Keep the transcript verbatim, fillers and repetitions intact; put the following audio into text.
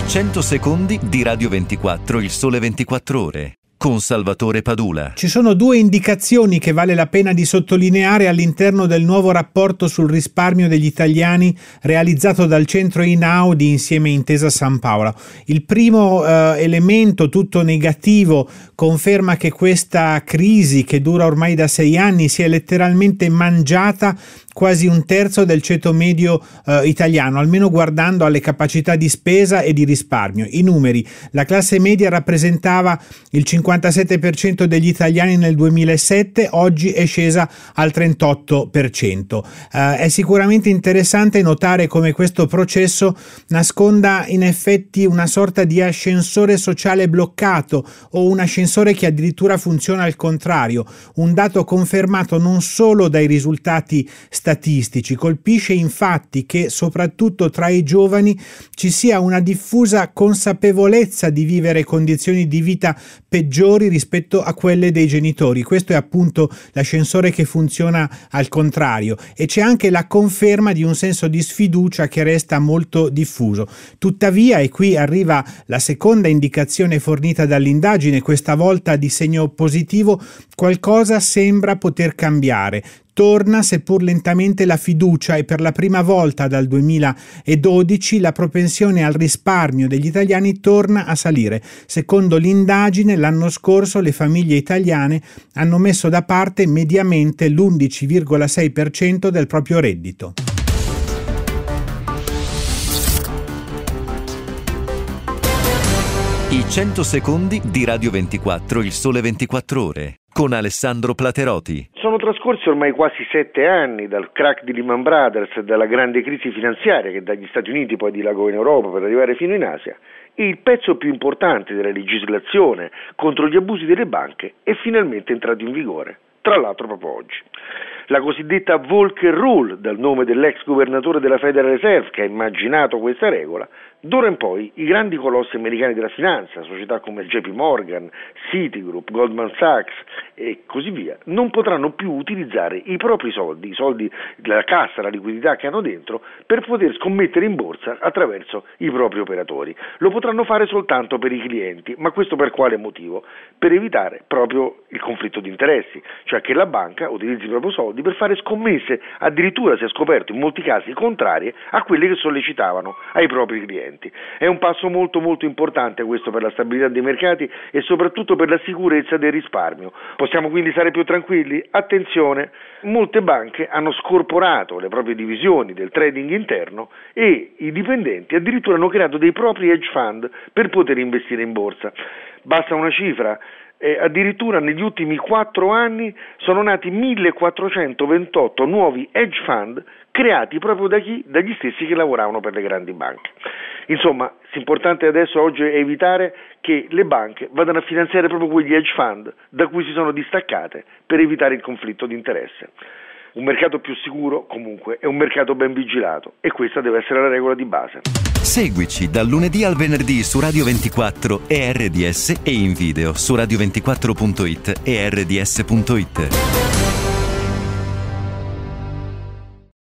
cento secondi di Radio ventiquattro, il sole ventiquattro ore, con Salvatore Padula. Ci sono due indicazioni che vale la pena di sottolineare all'interno del nuovo rapporto sul risparmio degli italiani realizzato dal centro INAO di Insieme Intesa San Paolo. Il primo eh, elemento, tutto negativo, conferma che questa crisi, che dura ormai da sei anni, si è letteralmente mangiata quasi un terzo del ceto medio eh, italiano, almeno guardando alle capacità di spesa e di risparmio. I numeri: la classe media rappresentava il cinquantasette per cento degli italiani nel duemilasette, oggi è scesa al trentotto per cento. Eh, è sicuramente interessante notare come questo processo nasconda in effetti una sorta di ascensore sociale bloccato, o un ascensore che addirittura funziona al contrario, un dato confermato non solo dai risultati statistici. Colpisce infatti che soprattutto tra i giovani ci sia una diffusa consapevolezza di vivere condizioni di vita peggiori rispetto a quelle dei genitori. Questo è appunto l'ascensore che funziona al contrario, e c'è anche la conferma di un senso di sfiducia che resta molto diffuso. Tuttavia, e qui arriva la seconda indicazione fornita dall'indagine, questa volta di segno positivo, qualcosa sembra poter cambiare. Torna, seppur lentamente, la fiducia, e per la prima volta dal duemiladodici la propensione al risparmio degli italiani torna a salire. Secondo l'indagine, l'anno scorso le famiglie italiane hanno messo da parte mediamente l'undici virgola sei per cento del proprio reddito. I cento secondi di Radio ventiquattro, il sole ventiquattro ore, con Alessandro Plateroti. Sono trascorsi ormai quasi sette anni dal crack di Lehman Brothers e dalla grande crisi finanziaria che dagli Stati Uniti poi dilagò in Europa per arrivare fino in Asia, e il pezzo più importante della legislazione contro gli abusi delle banche è finalmente entrato in vigore, tra l'altro proprio oggi. La cosiddetta Volcker Rule, dal nome dell'ex governatore della Federal Reserve che ha immaginato questa regola, d'ora in poi i grandi colossi americani della finanza, società come J P Morgan, Citigroup, Goldman Sachs e così via, non potranno più utilizzare i propri soldi, i soldi della cassa, la liquidità che hanno dentro, per poter scommettere in borsa attraverso i propri operatori. Lo potranno fare soltanto per i clienti, ma questo per quale motivo? Per evitare proprio il conflitto di interessi, cioè che la banca utilizzi i propri soldi per fare scommesse, addirittura si è scoperto in molti casi contrarie a quelle che sollecitavano ai propri clienti. È un passo molto molto importante questo per la stabilità dei mercati e soprattutto per la sicurezza del risparmio. Possiamo quindi stare più tranquilli? Attenzione, molte banche hanno scorporato le proprie divisioni del trading interno e i dipendenti addirittura hanno creato dei propri hedge fund per poter investire in borsa. Basta una cifra. E addirittura negli ultimi quattro anni sono nati millequattrocentoventotto nuovi hedge fund creati proprio da chi? Dagli stessi che lavoravano per le grandi banche. Insomma, l'importante adesso oggi è evitare che le banche vadano a finanziare proprio quegli hedge fund da cui si sono distaccate per evitare il conflitto di interesse. Un mercato più sicuro, comunque, è un mercato ben vigilato, e questa deve essere la regola di base. Seguici dal lunedì al venerdì su Radio ventiquattro e R D S, e in video su radio ventiquattro punto it e R D S punto it.